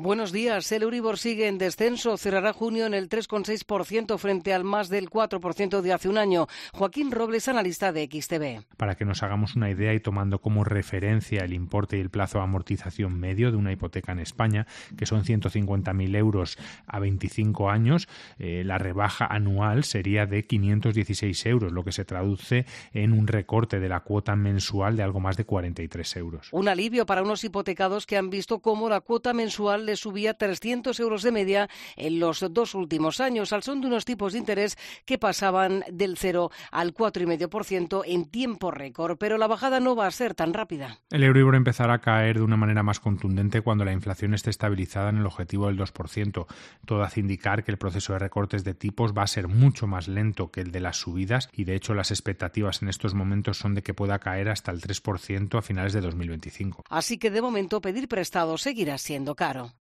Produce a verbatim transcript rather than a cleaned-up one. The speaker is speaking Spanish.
Buenos días. El Euribor sigue en descenso. Cerrará junio en el tres coma seis por ciento frente al más del cuatro por ciento de hace un año. Joaquín Robles, analista de X T V. Para que nos hagamos una idea y tomando como referencia el importe y el plazo de amortización medio de una hipoteca en España, que son ciento cincuenta mil euros a veinticinco años, eh, la rebaja anual sería de quinientos dieciséis euros, lo que se traduce en un recorte de la cuota mensual de algo más de cuarenta y tres euros. Un alivio para unos hipotecados que han visto cómo la cuota mensual le subía trescientos euros de media en los dos últimos años, al son de unos tipos de interés que pasaban del cero al cuatro coma cinco por ciento en tiempo récord. Pero la bajada no va a ser tan rápida. El Euribor empezará a caer de una manera más contundente cuando la inflación esté estabilizada en el objetivo del dos por ciento. Todo hace indicar que el proceso de recortes de tipos va a ser mucho más lento que el de las subidas y, de hecho, las expectativas en estos momentos son de que pueda caer hasta el tres por ciento a finales de dos mil veinticinco. Así que, de momento, pedir prestado seguirá siendo caro.